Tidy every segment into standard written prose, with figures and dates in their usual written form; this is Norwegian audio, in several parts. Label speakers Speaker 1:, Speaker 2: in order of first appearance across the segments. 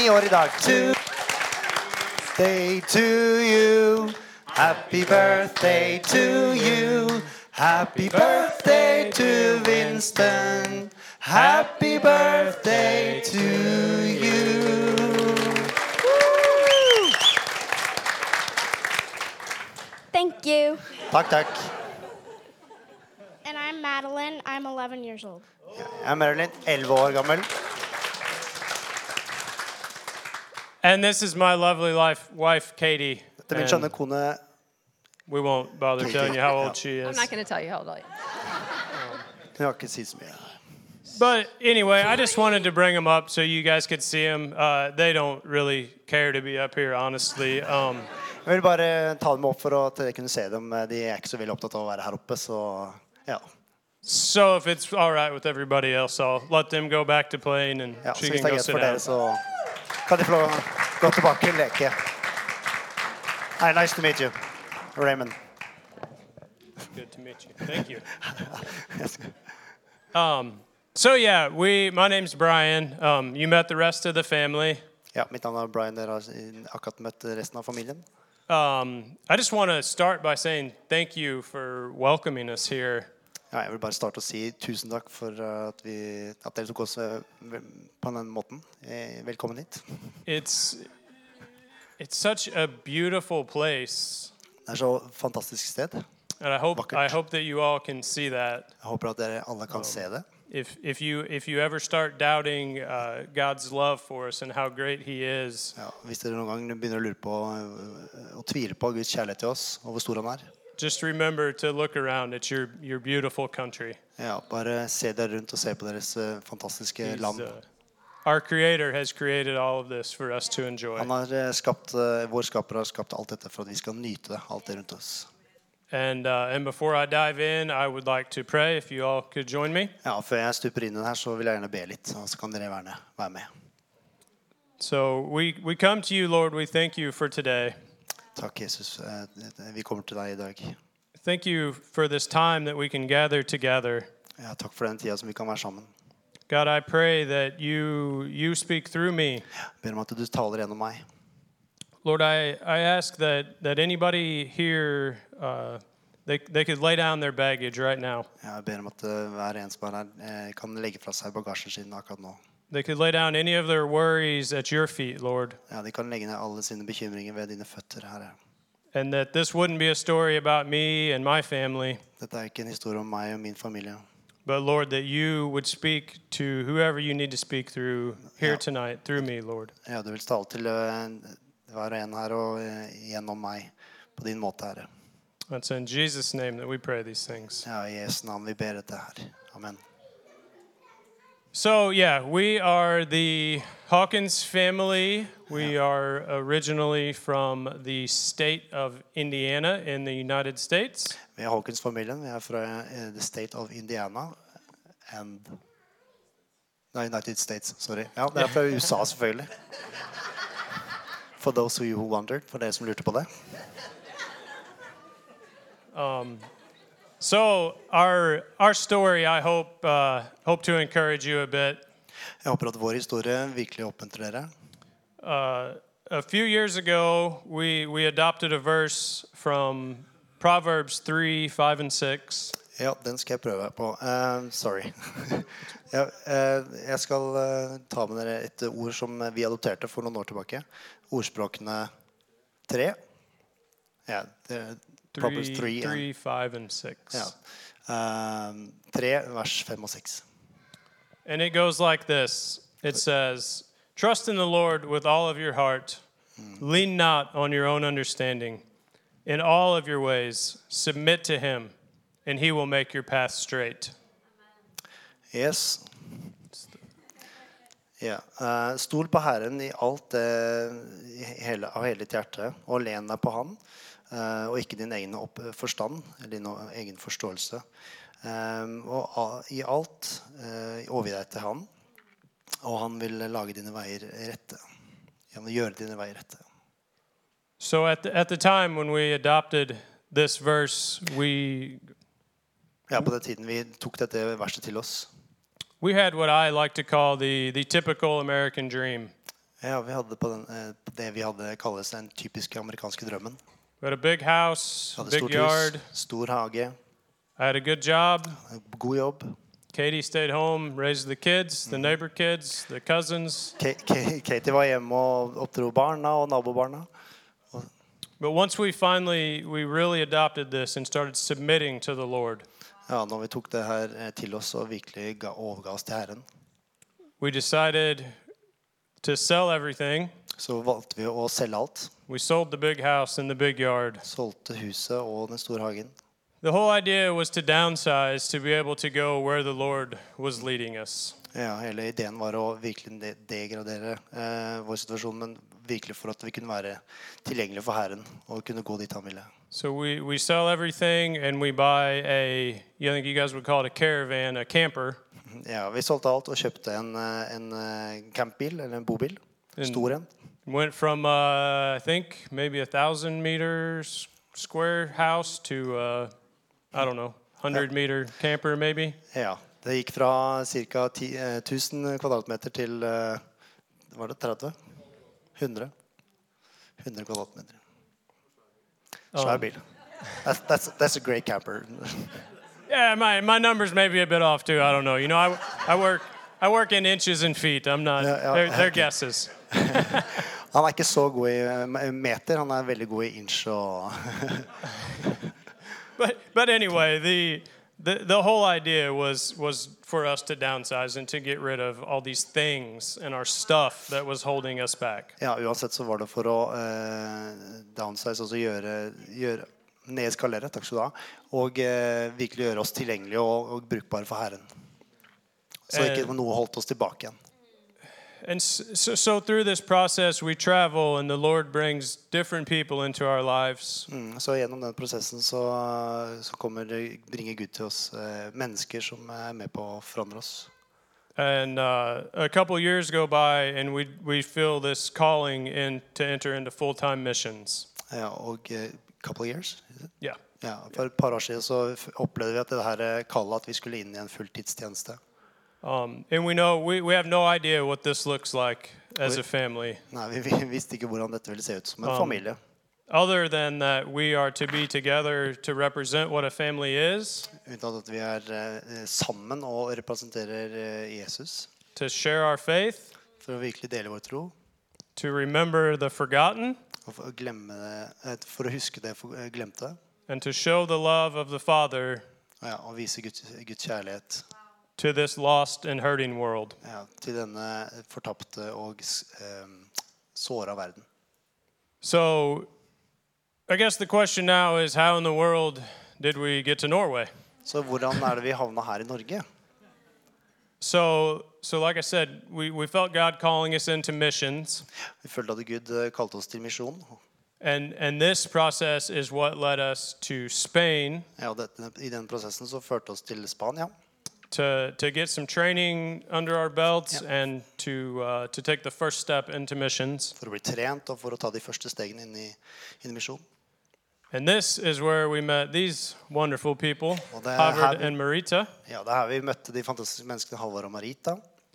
Speaker 1: 9 år I dag. Birthday to you. Happy birthday to you. Happy birthday to Winston. Happy birthday to you.
Speaker 2: Thank you.
Speaker 1: Takk.
Speaker 2: And I'm Madeline. I'm 11 years old.
Speaker 1: Jeg Marilyn, 11 år gammel.
Speaker 3: And this is my lovely wife, Katie.
Speaker 1: Det min skjønne kone.
Speaker 3: We won't bother telling you how old she is.
Speaker 4: I'm not going to tell you how old I am.
Speaker 1: Jeg har ikke si så mye.
Speaker 3: But anyway, I just wanted to bring them up so you guys could see them. They don't really care to be up here, honestly.
Speaker 1: Jeg vil bare ta dem opp for at jeg kunne se dem. De ikke så veldig opptatt av å være her oppe, så ja.
Speaker 3: So if it's all right with everybody else, I'll let them go back to playing and
Speaker 1: Ja, så
Speaker 3: she
Speaker 1: hvis
Speaker 3: can
Speaker 1: det
Speaker 3: go
Speaker 1: greit
Speaker 3: sit
Speaker 1: for dere,
Speaker 3: down.
Speaker 1: så kan de få lov å gå tilbake og leke. Hi, nice to meet you, Raymond.
Speaker 3: Good to meet you. Thank you. So yeah, my name's Brian. You met the rest of the family.
Speaker 1: Ja, mitt navn Brian. Dere har akkurat møtt resten av familien.
Speaker 3: I just want to start by saying thank you for welcoming us here.
Speaker 1: Ja, jeg vil bare starte å si tusen takk for at dere tok oss på den måten. Velkommen hit.
Speaker 3: It's such a beautiful place.
Speaker 1: Det så fantastisk sted.
Speaker 3: And I hope that you all can see that.
Speaker 1: Jeg håper at dere alle kan se det.
Speaker 3: If you ever start doubting God's love for us and how great He is,
Speaker 1: Ja, hvis dere noen gang begynner å lure på og tvile på Guds kjærlighet til oss og hvor stor han
Speaker 3: just remember to look around at your beautiful country.
Speaker 1: Ja, bare se dere rundt og se på deres fantastiske land.
Speaker 3: Our Creator has created all of this for us to enjoy.
Speaker 1: Han har skapt, vår skaper har skapt alt dette for at vi skal nyte det, alt det rundt oss.
Speaker 3: And before I dive in, I would like to pray if you all could join me.
Speaker 1: Ja, før jeg stuper inn i den her, så vil jeg gjerne be litt, og så kan dere være med.
Speaker 3: So we come to you, Lord. We thank you for today.
Speaker 1: Takk, Jesus. Vi kommer til deg i dag.
Speaker 3: Thank you for this time that we can gather together.
Speaker 1: Ja, takk for den tida som vi kan være sammen.
Speaker 3: God, I pray that you speak through me.
Speaker 1: Jeg ber om at du taler gjennom meg.
Speaker 3: Lord, I ask that anybody here, they could lay down their baggage right now.
Speaker 1: Ja, jeg ber om at hver en som her kan legge fra seg bagasjen sin akkurat nå.
Speaker 3: They could lay down any of their worries at your feet, Lord.
Speaker 1: Ja, de kan legge ned alle sine bekymringer ved dine føtter, Herre.
Speaker 3: And that this wouldn't be a story about me and my family.
Speaker 1: Dette ikke en historie om meg og min familie.
Speaker 3: But Lord, that you would speak to whoever you need to speak through here tonight, through me, Lord.
Speaker 1: Ja, du vil tale til hver en her og gjennom meg på din måte, Herre.
Speaker 3: It's in Jesus' name that we pray these things.
Speaker 1: Ja, i Jesu navn vi ber dette her. Amen.
Speaker 3: So, yeah, we are the Hawkins family. We are originally from the state of Indiana in the United States.
Speaker 1: Vi Hawkins-familien. Vi fra the state of Indiana and United States, sorry. Ja, det fra USA selvfølgelig. For those of you who wondered, for dere som lurte på det.
Speaker 3: So our story, I hope to encourage you a bit.
Speaker 1: Jeg håper at vår historie virkelig oppmuntrer dere.
Speaker 3: A few years ago, we adopted a verse from Proverbs 3, 5, and 6.
Speaker 1: Ja, den skal jeg prøve på. Sorry. Ja, jeg skal ta med dere et ord som vi adopterte for noen år tilbake. Ordspråkene 3. Ja, Proverbs
Speaker 3: 3, 5, and 6.
Speaker 1: Ja. 3, vers 5 og 6.
Speaker 3: And it goes like this. It says, "Trust in the Lord with all of your heart. Lean not on your own understanding. In all of your ways, submit to him, and he will make your path straight."
Speaker 1: Yes. Ja. Stol på Herren i alt av hele ditt hjerte, og len deg på han, og ikke din egen forstand, eller din egen forståelse. Og i alt overgi deg til han, og han vil lage dine veier rette. Han vil gjøre dine veier rette.
Speaker 3: So at the time when we adopted this verse,
Speaker 1: Ja, på den tiden vi tok dette verset til oss.
Speaker 3: we had what I like to call the typical American dream.
Speaker 1: Ja, vi hadde på det vi hadde kalles den typiske amerikanske drømmen.
Speaker 3: We had a big house,
Speaker 1: Vi hadde
Speaker 3: big
Speaker 1: stort
Speaker 3: yard.
Speaker 1: hus, stor hage,
Speaker 3: I had a good job.
Speaker 1: god jobb.
Speaker 3: Katie stayed home, raised the kids, the neighbor kids, the cousins.
Speaker 1: Katie var hjemme og oppdro barna og nabobarna.
Speaker 3: But once we really adopted this and started submitting to the Lord,
Speaker 1: Ja, når vi tok det her til oss og virkelig overga oss til Herren,
Speaker 3: we decided to sell everything.
Speaker 1: så valgte vi å selge alt.
Speaker 3: We sold the big house and the big yard.
Speaker 1: Solgte huset og den store hagen.
Speaker 3: The whole idea was to downsize to be able to go where the Lord was leading us.
Speaker 1: Ja, hele ideen var å virkelig degradere vår situasjon, men virkelig for at vi kunne være tilgjengelige for Herren og kunne gå dit han ville.
Speaker 3: So we sell everything and we buy I think you guys would call it a caravan, a camper.
Speaker 1: Ja, vi solgte alt og kjøpte en campbil, eller en bobil, stor en.
Speaker 3: Went from I think maybe 1,000 meters square house to I don't know, 100-meter camper maybe.
Speaker 1: Ja, det gikk fra ca. 1000 kvadratmeter til, var det 30? 100 kvadratmeter. Svær bil. That's a great camper.
Speaker 3: Yeah, my numbers may be a bit off too. I don't know. You know, I work in inches and feet. I'm not. They're guesses.
Speaker 1: Han ikke så god i meter, han veldig god i inch og
Speaker 3: But anyway, the whole idea was for us to downsize and to get rid of all these things and our stuff that was holding us back.
Speaker 1: Ja, uansett så var det for å downsize, altså nedskalere, takk skal du ha, og virkelig gjøre oss tilgjengelige og brukbare for Herren. Så ikke noe holdt oss tilbake igjen.
Speaker 3: And so through this process we travel and the Lord brings different people into our lives.
Speaker 1: Så gjennom den prosessen så bringer Gud til oss mennesker som med på å forandre oss.
Speaker 3: And a couple years go by and we feel this calling to enter into full-time missions.
Speaker 1: Ja, og couple years? Is it?
Speaker 3: Yeah.
Speaker 1: Ja, for et par år siden så opplevde vi at det her kallet at vi skulle inn i en fulltidstjeneste.
Speaker 3: And we know we have no idea what this looks like as a family.
Speaker 1: Nei, vi visste ikke hvordan dette ville se ut som en familie.
Speaker 3: Other than that, we are to be together to represent what a family is.
Speaker 1: Uten at vi sammen og representerer Jesus.
Speaker 3: To share our faith.
Speaker 1: For å virkelig dele vår tro.
Speaker 3: To remember the forgotten.
Speaker 1: Og for å huske det glemte.
Speaker 3: And to show the love of the Father.
Speaker 1: Ja, og vise Guds kjærlighet.
Speaker 3: To this lost and hurting world.
Speaker 1: Ja, til denne fortapte og såra verden.
Speaker 3: So, I guess the question now is, how in the world did we get to Norway?
Speaker 1: Så hvordan det vi havna her i Norge?
Speaker 3: So like I said, we felt God calling us into missions.
Speaker 1: Vi følte at Gud kalte oss til misjon.
Speaker 3: And this process is what led us to Spain.
Speaker 1: Ja, i den prosessen så førte oss til Spania.
Speaker 3: To get some training under our belts and to take the first step into missions.
Speaker 1: For å bli trent og for å ta de første stegene inn i misjon.
Speaker 3: And this is where we met these wonderful people, Halvard and Marita.
Speaker 1: Ja, det her vi møtte de fantastiske menneskene Halvard og Marita.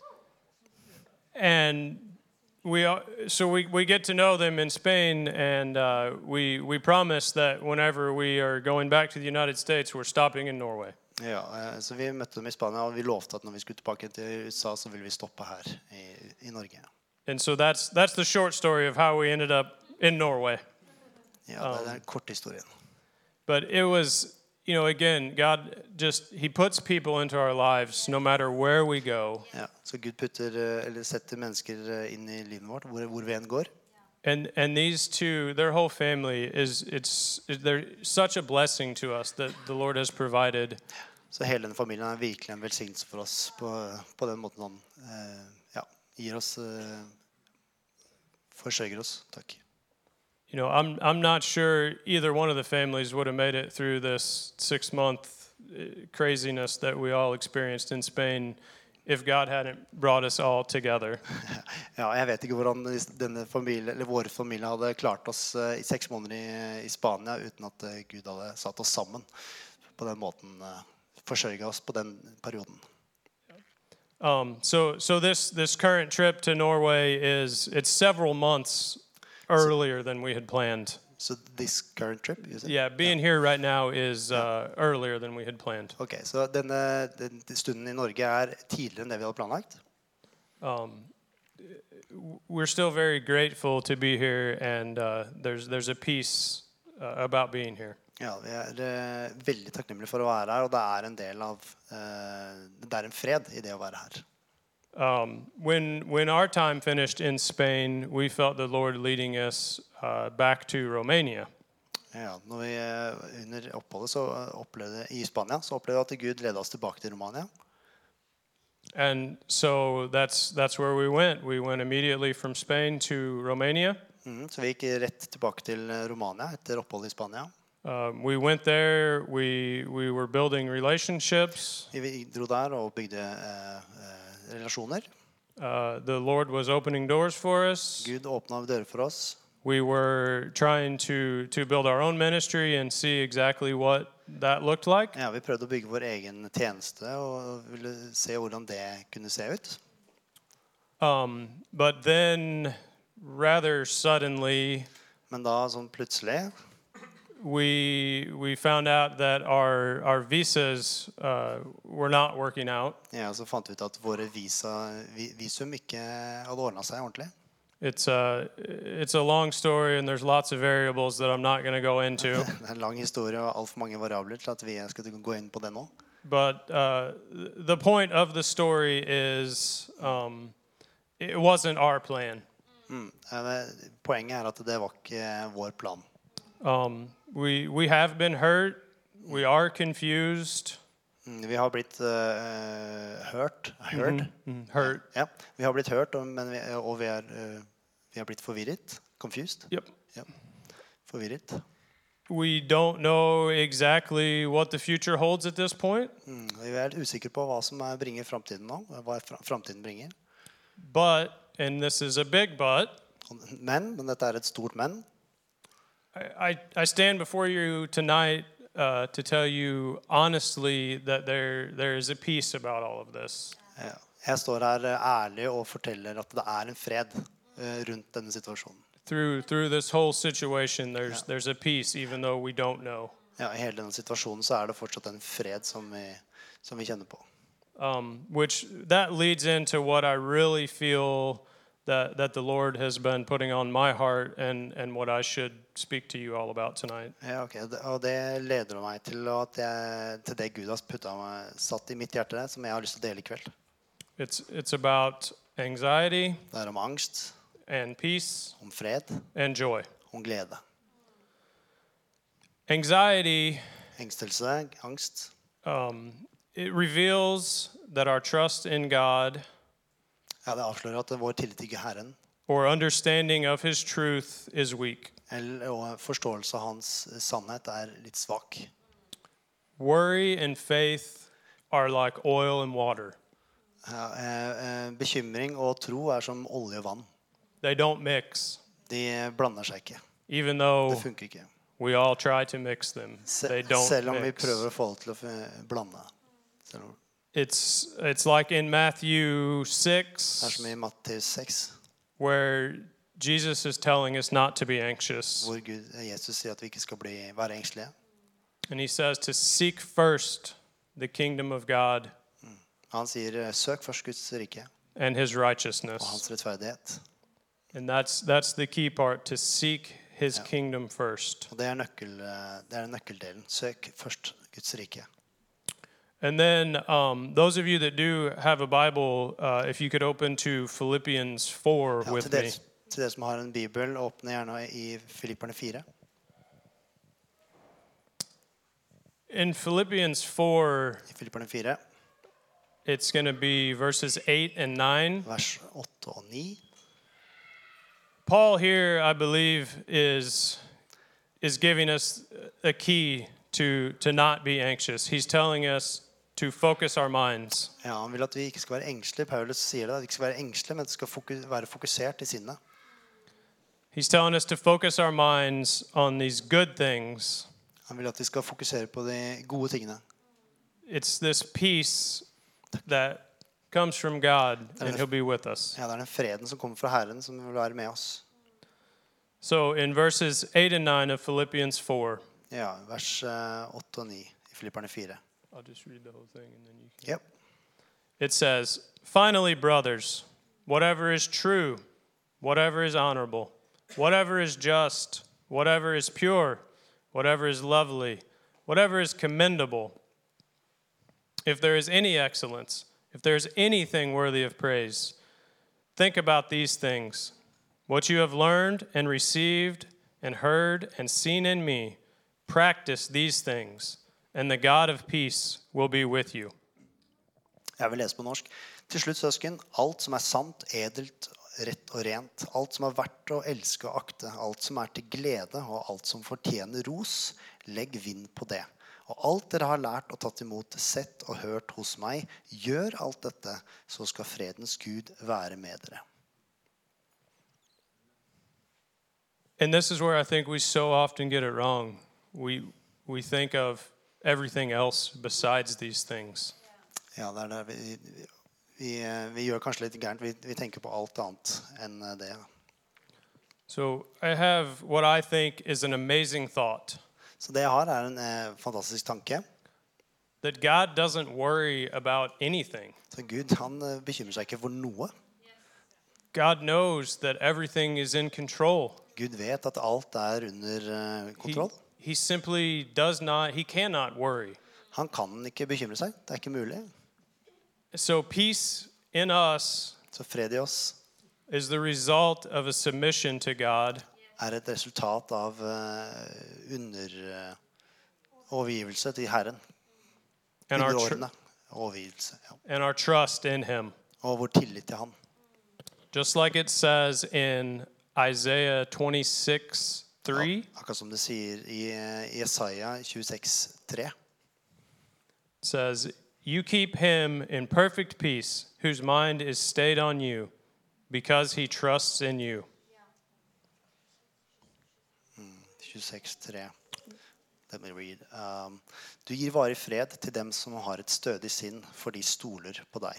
Speaker 3: And we get to know them in Spain, and we promise that whenever we are going back to the United States, we're stopping in Norway.
Speaker 1: Ja, så vi møtte dem i Spania, og vi lovte at når vi skulle tilbake til USA, så ville vi stoppe her i Norge.
Speaker 3: And so that's the short story of how we ended up in Norway.
Speaker 1: Ja, det den korte historien.
Speaker 3: But it was, again, God He puts people into our lives no matter where we go.
Speaker 1: Ja, så Gud setter mennesker inn i livet vårt, hvor vi enn går.
Speaker 3: And these two, their whole family they're such a blessing to us that the Lord has provided.
Speaker 1: Så hele den familien virkelig en velsignelse for oss på den måten han gir oss, forsørger oss. Takk.
Speaker 3: I'm not sure either one of the families would have made it through this 6-month craziness that we all experienced in Spain if God hadn't brought us all together.
Speaker 1: Ja, jeg vet ikke hvordan våre familie hadde klart oss i 6 måneder i Spania uten at Gud hadde satt oss sammen på den måten, forsørget oss på den perioden.
Speaker 3: So this current trip to Norway it's several months earlier than we had planned.
Speaker 1: So this current trip, you said?
Speaker 3: Yeah, being here right now is earlier than we had planned.
Speaker 1: Ok, så den stunden I Norge tidligere enn det vi hadde planlagt.
Speaker 3: We're still very grateful to be here, and there's a peace about being here.
Speaker 1: Ja, vi veldig takknemlige for å være her, og det en del av det en fred I det å være her.
Speaker 3: When our time finished in Spain, we felt the Lord leading us back to Romania.
Speaker 1: Ja, når vi under oppholdet så opplevde I Spania, så opplevde vi at Gud ledet oss tilbake til Romania.
Speaker 3: And so that's where we went. We went immediately from Spain to Romania.
Speaker 1: Så vi gikk rett tilbake til Romania etter oppholdet I Spania.
Speaker 3: We went there. We were building relationships.
Speaker 1: Vi dro der og bygde relasjoner.
Speaker 3: The Lord was opening doors for us.
Speaker 1: Gud åpnet dører for oss.
Speaker 3: We were trying to build our own ministry and see exactly what that looked like.
Speaker 1: Ja, vi prøvde å bygge vår egen tjeneste og ville se hvordan det kunne se ut.
Speaker 3: But then, rather suddenly,
Speaker 1: Men da sånn plutselig
Speaker 3: we found out that our visas were not working out.
Speaker 1: Ja, så fant vi ut at våre visum ikke hadde ordnet seg ordentlig.
Speaker 3: It's a long story, and there's lots of variables that I'm not going to go into.
Speaker 1: Det en lang historie og alt for mange variabler til at vi skal gå inn på det nå.
Speaker 3: But the point of the story is it wasn't our plan.
Speaker 1: Poenget at det var ikke vår plan.
Speaker 3: We have been hurt. We are confused.
Speaker 1: Vi har blitt hørt.
Speaker 3: Hurt.
Speaker 1: Ja, vi har blitt hørt, men vi har blitt forvirret. Confused.
Speaker 3: Yep.
Speaker 1: Ja. Forvirret.
Speaker 3: We don't know exactly what the future holds at this point.
Speaker 1: Vi usikre på hva som bringer framtiden nå, hva framtiden bringer.
Speaker 3: But, and this is a big but,
Speaker 1: Men dette et stort men.
Speaker 3: I stand before you tonight to tell you honestly that there is a peace about all of this.
Speaker 1: Ja. Jeg står her ærlig og forteller at det en fred rundt denne situasjonen.
Speaker 3: Through this whole situation, there's a peace, even though we don't know.
Speaker 1: Ja, I hele denne situasjonen så det fortsatt en fred som vi kjenner på.
Speaker 3: Which that leads into what I really feel that the Lord has been putting on my heart and what I should speak to you all about tonight.
Speaker 1: Ja, ok. Og det leder meg til det Gud har satt I mitt hjerte, som jeg har lyst til å dele I kveld.
Speaker 3: It's about anxiety.
Speaker 1: Det om angst.
Speaker 3: And peace.
Speaker 1: Om fred.
Speaker 3: And joy.
Speaker 1: Om glede.
Speaker 3: Anxiety.
Speaker 1: Engstelse, angst.
Speaker 3: It reveals that our trust in God.
Speaker 1: Ja, det avslører at vår tillit til Herren.
Speaker 3: Or understanding of His truth is weak.
Speaker 1: Og forståelse av hans sannhet litt svak.
Speaker 3: Worry and faith are like oil and water.
Speaker 1: Ja, bekymring og tro som olje og vann.
Speaker 3: They don't mix.
Speaker 1: De blander seg ikke.
Speaker 3: Even though
Speaker 1: det funker ikke.
Speaker 3: We all try to mix them. They don't
Speaker 1: selv om
Speaker 3: mix.
Speaker 1: Vi prøver å få det til å blande.
Speaker 3: It's like in Matthew 6.
Speaker 1: Som I Matteus 6.
Speaker 3: Where Jesus is telling us not to be anxious.
Speaker 1: Hvor Jesus sier at vi ikke skal være engstelige.
Speaker 3: And he says to seek first the kingdom of God.
Speaker 1: Han sier søk først Guds rike.
Speaker 3: And his righteousness.
Speaker 1: Og hans rettferdighet.
Speaker 3: And that's the key part, to seek his kingdom first.
Speaker 1: Og det nøkkeldelen. Søk først Guds rike.
Speaker 3: And then those of you that do have a Bible, if you could open to Philippians 4 with me.
Speaker 1: Til dere som har en bibel, åpne gjerne I Filipperne 4.
Speaker 3: In Philippians 4,
Speaker 1: I Filipperne 4.
Speaker 3: It's going to be verses 8 and 9.
Speaker 1: Vers 8 og 9.
Speaker 3: Paul here, I believe, is giving us a key to not be anxious. He's telling us to focus our minds.
Speaker 1: Ja, han vil at vi ikke skal være engstelige. Paulus sier det, at vi ikke skal være engstelige, men skal være fokusert I sinnet.
Speaker 3: He's telling us to focus our minds on these good things.
Speaker 1: Han vil at vi skal fokusere på de gode tingene.
Speaker 3: It's this peace that comes from God, and he'll be with us.
Speaker 1: Ja, det den freden som kommer fra Herren, som vil være med oss.
Speaker 3: So in verses 8 and 9 of Philippians 4,
Speaker 1: Ja, vers 8 og 9 i Filipperne 4.
Speaker 3: I'll just read the whole thing and then you can.
Speaker 1: Yep.
Speaker 3: It says, "Finally, brothers, whatever is true, whatever is honorable, whatever is just, whatever is pure, whatever is lovely, whatever is commendable, if there is any excellence, if there is anything worthy of praise, think about these things. What you have learned and received and heard and seen in me, practice these things, and the God of peace will be with you."
Speaker 1: Jeg vil lese på norsk. Til slutt, søsken, alt som sant, edelt, rett og rent, alt som verdt å elske og akte, alt som til glede og alt som fortjener ros, legg vind på det. Og alt dere har lært og tatt imot, sett og hørt hos meg, gjør alt dette, så skal fredens Gud være med dere.
Speaker 3: And this is where I think we so often get it wrong. We think of everything else besides these things.
Speaker 1: Ja, det der vi gjør kanskje litt gærent. Vi tenker på alt annet enn det.
Speaker 3: So I have what I think is an amazing thought.
Speaker 1: Så det jeg har en fantastisk tanke.
Speaker 3: That God doesn't worry about anything.
Speaker 1: Så Gud, han bekymrer seg ikke for noe.
Speaker 3: God knows that everything is in control.
Speaker 1: Gud vet at alt under kontroll.
Speaker 3: He simply does not, he cannot worry.
Speaker 1: Han kan ikke bekymre seg. Det ikke mulig.
Speaker 3: So peace in us
Speaker 1: Så fred i oss
Speaker 3: is the result of a submission to God.
Speaker 1: Et resultat av overgivelse til Herren.
Speaker 3: And our,
Speaker 1: Underordnet overgivelse, ja.
Speaker 3: and our trust in him.
Speaker 1: Og vår tillit til han.
Speaker 3: Just like it says in Isaiah 26:3.
Speaker 1: Akkurat som det sier i Jesaja 26:3.
Speaker 3: It says, "You keep him in perfect peace, whose mind is stayed on you, because he trusts in you."
Speaker 1: 26:3. Let me read. Du gir varig fred til dem som har et stødig sinn, for de stoler på deg.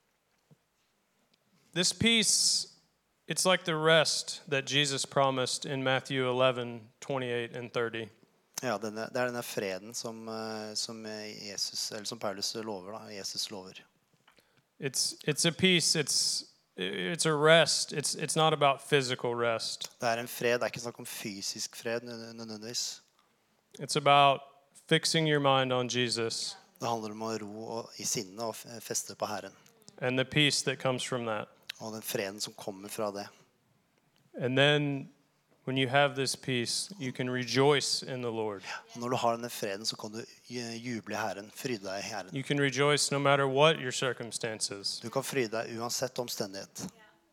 Speaker 3: This peace, it's like the rest that Jesus promised in Matthew 11:28 and 30.
Speaker 1: Ja, det denne freden som Jesus, eller som Paulus lover, da. Jesus lover.
Speaker 3: It's a peace, it's a rest. It's not about physical rest.
Speaker 1: Det en fred, det ikke snakk om fysisk fred nødvendigvis.
Speaker 3: It's about fixing your mind on Jesus.
Speaker 1: Det handler om å ro i sinnet og feste på Herren.
Speaker 3: And the peace that comes from that.
Speaker 1: Og den freden som kommer fra det.
Speaker 3: And then when you have this peace, you can rejoice in the Lord.
Speaker 1: Og når du har denne freden, så kan du juble i Herren, fryde deg i Herren.
Speaker 3: You can rejoice no matter what your circumstances.
Speaker 1: Du kan fryde deg uansett omstendighet.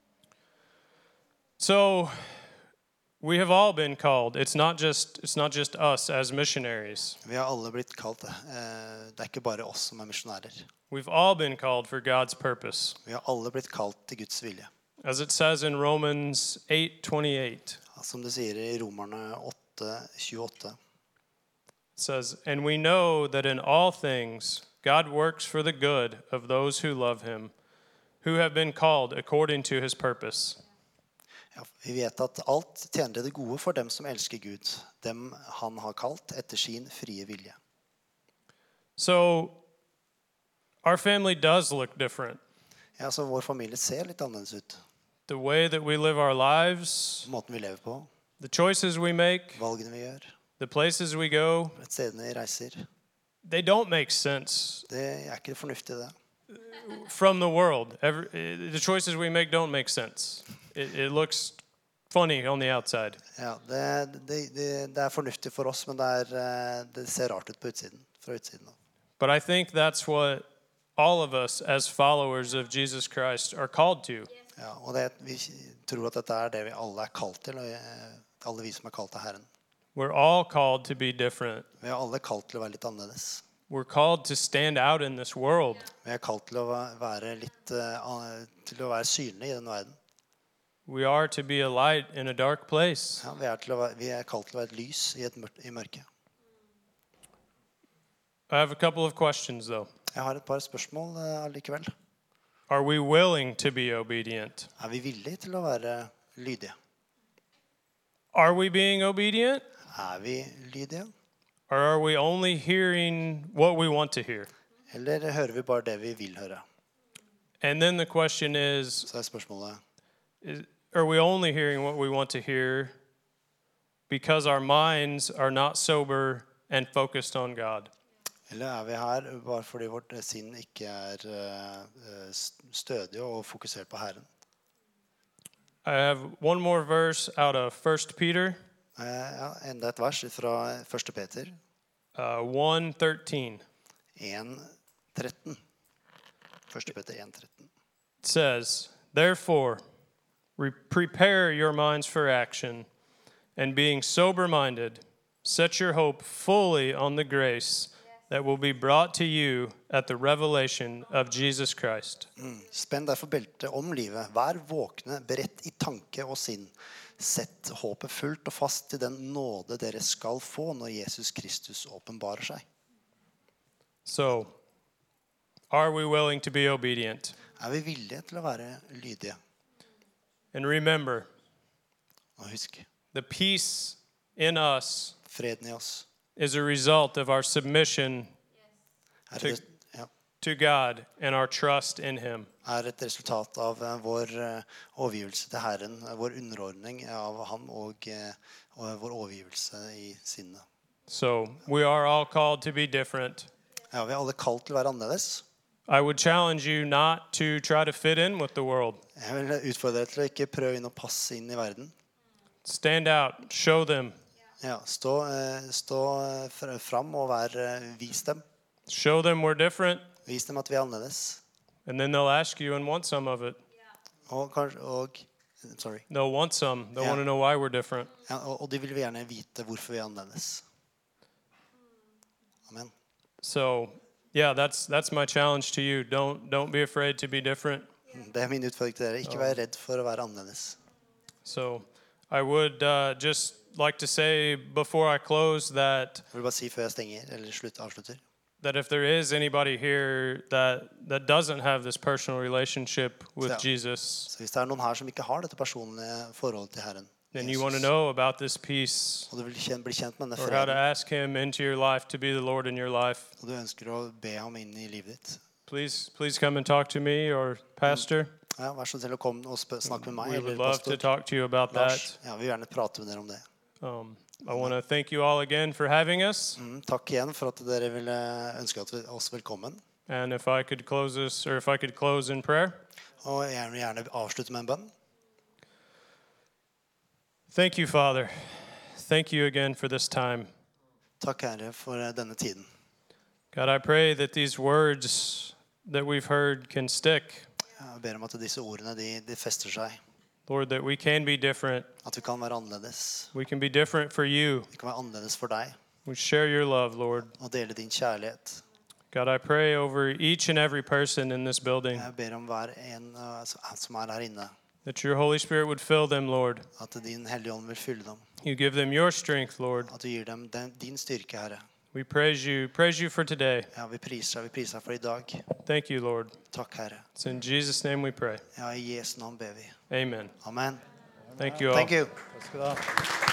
Speaker 3: So we have all been called. It's not just us as missionaries.
Speaker 1: Vi har alle blitt kalt det. Det ikke bare oss som misjonærer.
Speaker 3: We've all been called for God's purpose.
Speaker 1: Vi har alle blitt kalt til Guds vilje.
Speaker 3: As it says in Romans 8:28.
Speaker 1: Som det sier i Romerne 8:28.
Speaker 3: It says, "And we know that in all things God works for the good of those who love him, who have been called according to his purpose."
Speaker 1: Ja, vi vet at alt tjener til det gode for dem som elsker Gud, dem han har kalt etter sin frie vilje.
Speaker 3: So our family does look different.
Speaker 1: Ja, så vår familie ser litt annerledes ut.
Speaker 3: The way that we live our lives,
Speaker 1: Måten vi lever på,
Speaker 3: the choices we make,
Speaker 1: valgene vi gjør,
Speaker 3: the places we go,
Speaker 1: stedene vi reiser.
Speaker 3: they don't make sense
Speaker 1: Det ikke fornuftig, det.
Speaker 3: from the world. The choices we make don't make sense. It looks funny on the outside.
Speaker 1: Ja, det fornuftig for oss, men det ser rart ut på utsiden, fra utsiden.
Speaker 3: But I think that's what all of us as followers of Jesus Christ are called to.
Speaker 1: Ja, og vi tror at dette det vi alle kalt til, og alle vi som kalt til Herren.
Speaker 3: We're all called to be different.
Speaker 1: Vi alle kalt til å være litt annerledes.
Speaker 3: We're called to stand out in this world.
Speaker 1: Vi kalt til å være litt, til å være synlige i den verden.
Speaker 3: We are to be a light in a dark place.
Speaker 1: Ja, vi kalt til å være et lys i mørket.
Speaker 3: I have a couple of questions though.
Speaker 1: Jeg har et par spørsmål allikevel.
Speaker 3: Are we willing to be obedient?
Speaker 1: Vi villige til å være lydige?
Speaker 3: Are we being obedient?
Speaker 1: Vi lydige?
Speaker 3: Or are we only hearing what we want to hear?
Speaker 1: Eller hører vi bare det vi vil høre?
Speaker 3: And then the question is,
Speaker 1: Så spørsmålet,
Speaker 3: are we only hearing what we want to hear because our minds are not sober and focused on God?
Speaker 1: eller vi her bare fordi vårt sinn ikke stødig og fokusert på Herren?
Speaker 3: I have one more verse out of 1 Peter
Speaker 1: Enda et vers fra 1. Peter
Speaker 3: 1:13.
Speaker 1: 1:13. 1. Peter 1:13.
Speaker 3: It says, "Therefore, prepare your minds for action, and being sober-minded, set your hope fully on the grace that will be brought to you at the revelation of Jesus Christ."
Speaker 1: Spenn derfor beltet om livet. Vær våkne, beredt i tanke og sinn. Sett håpet fullt og fast til den nåde dere skal få når Jesus Kristus åpenbarer seg.
Speaker 3: So, are we willing to be obedient?
Speaker 1: Vi villige til å være lydige?
Speaker 3: And remember,
Speaker 1: Og husk,
Speaker 3: the peace in us
Speaker 1: freden i oss
Speaker 3: is a result of our submission
Speaker 1: et,
Speaker 3: to God and our trust in Him.
Speaker 1: et resultat av vår overgivelse til Herren, vår underordning av ham og vår overgivelse i sinnet.
Speaker 3: So, we are all called to be different.
Speaker 1: Vi alle kalt til å være annerledes.
Speaker 3: I would challenge you not to try to fit in with the world.
Speaker 1: Jeg vil utfordre deg til å ikke prøve inn å passe inn i verden.
Speaker 3: Stand out, show them.
Speaker 1: Stå fram og vis dem.
Speaker 3: Show them we're different,
Speaker 1: Vis dem at vi annerledes.
Speaker 3: and then they'll ask you and want some of it.
Speaker 1: Sorry.
Speaker 3: They'll want some. They'll
Speaker 1: Yeah.
Speaker 3: want to know why we're different.
Speaker 1: Og de vil gjerne vite hvorfor vi annerledes. Amen.
Speaker 3: So, yeah, that's my challenge to you. Don't be afraid to be different.
Speaker 1: Det min utfordring til dere. Ikke vær redd for å være annerledes.
Speaker 3: So, I would just like to say before I close that
Speaker 1: Jeg vil bare si før jeg stenger, eller avslutter.
Speaker 3: that if there is anybody here that doesn't have this personal relationship with
Speaker 1: Yeah.
Speaker 3: Jesus,
Speaker 1: Så hvis det noen her som ikke har dette personlige forholdet til Herren,
Speaker 3: then you want to
Speaker 1: Jesus,
Speaker 3: know about this peace,
Speaker 1: og du vil bli kjent med denne
Speaker 3: or how to
Speaker 1: freden,
Speaker 3: ask Him into your life to be the Lord in your life,
Speaker 1: og du ønsker å be ham inn i livet ditt,
Speaker 3: please come and talk to me or Pastor.
Speaker 1: vær så snill å komme og snakke med meg,
Speaker 3: We would
Speaker 1: eller
Speaker 3: love to
Speaker 1: pastor
Speaker 3: talk to you about
Speaker 1: Lars.
Speaker 3: that.
Speaker 1: Vi vil gjerne prate med dere om det.
Speaker 3: I want to thank you all again for having us.
Speaker 1: Takk igjen for at dere ville ønske oss velkommen.
Speaker 3: And if I could close this, or if I could close in prayer.
Speaker 1: Og jeg vil gjerne avslutte med en bønn.
Speaker 3: Thank you, Father. Thank you again for this time.
Speaker 1: Takk, Herre, for denne tiden.
Speaker 3: God, I pray that these words that we've heard can stick.
Speaker 1: Jeg ber om at disse ordene de fester seg.
Speaker 3: Lord, that we can be different.
Speaker 1: At vi kan være annerledes.
Speaker 3: We can be different for you.
Speaker 1: Vi kan være annerledes for deg.
Speaker 3: We share your love, Lord.
Speaker 1: Og dele din kjærlighet.
Speaker 3: God, I pray over each and every person in this building
Speaker 1: Jeg ber om hver en som her inne,
Speaker 3: that your Holy Spirit would fill them, Lord.
Speaker 1: at din hellige ånd vil fylle dem.
Speaker 3: You give them your strength, Lord.
Speaker 1: At du gir dem din styrke, Herre.
Speaker 3: We praise you for today.
Speaker 1: Vi priser deg for i dag.
Speaker 3: Thank you, Lord.
Speaker 1: Takk, Herre.
Speaker 3: It's in Jesus' name we pray.
Speaker 1: I Jesu navn ber vi.
Speaker 3: Amen.
Speaker 1: Amen.
Speaker 3: Thank you all.
Speaker 1: Thank you.
Speaker 3: Takk skal du ha.